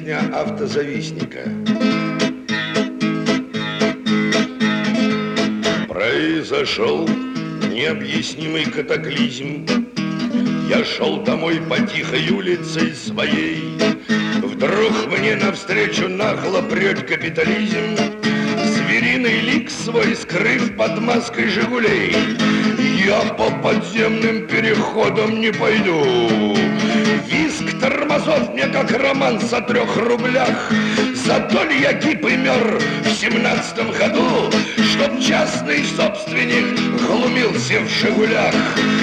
Песня автозавистника. Произошел необъяснимый катаклизм. Я шел домой по тихой улице своей. Вдруг мне навстречу нагло прет капитализм, звериный лик свой скрыв под маской «Жигулей». Я по подземным переходам не пойду. Визг тормозов мне как романс о 3 рублях. Зато ли я гиб и мер в 17-м году, чтоб частный собственник глумился в «Жигулях».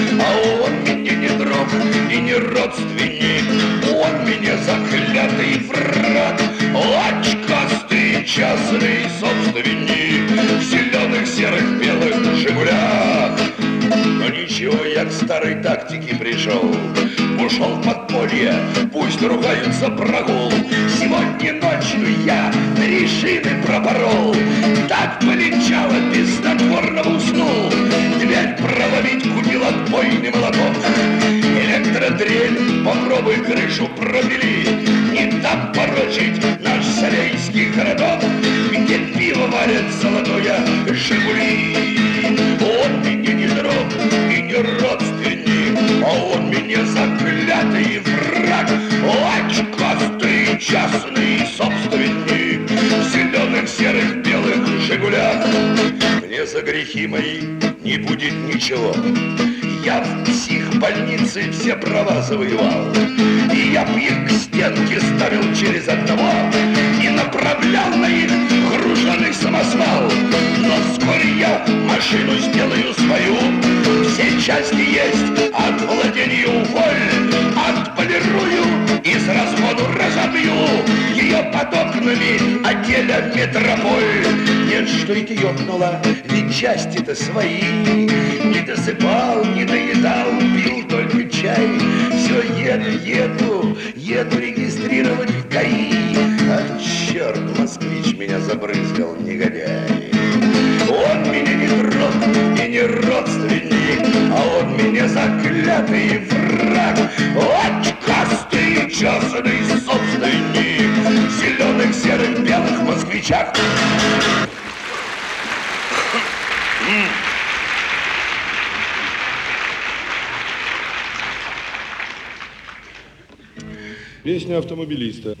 А он мне не друг и не родственник, он мне заклятый враг, очкастый частный собственник в зеленых, серых, белых «Жигулях». Но ничего, я к старой тактике пришел. Ушел в подполье, пусть ругаются прогул. Сегодня ночью я 3 шины пропорол. Так полегчало, без снотворного уснул. Дверь проломить купил отбойный молоток. Электродрель, попробуй крышу пропили. Не там порочить наш Салейский городок, где пиво варят золотое «Жигули». Он мне не друг и не родственник, а он мне заклятый враг, очкастый частный собственник в зеленых, серых, белых «Жигулях». Мне за грехи мои не будет ничего. Я в психбольнице все права завоевал, и я б их к стенке ставил через одного и направлял на их груженный самосвал. Но вскоре я машину сделаю свою, все части есть, от владения уволь, отполирую, из разгону разобью, ее под окнами отделя метрополь. Нет, что это ёкнуло, ведь части-то свои. Не досыпал, не доедал, пил только чай. Все еду регистрировать в ГАИ. Ах, черт, москвич меня забрызгал, негодяй. Он меня не друг и не родственник, а он меня заклятый враг, очкастый частный собственник в зеленых, серых, белых москвичах. Песня автомобилиста.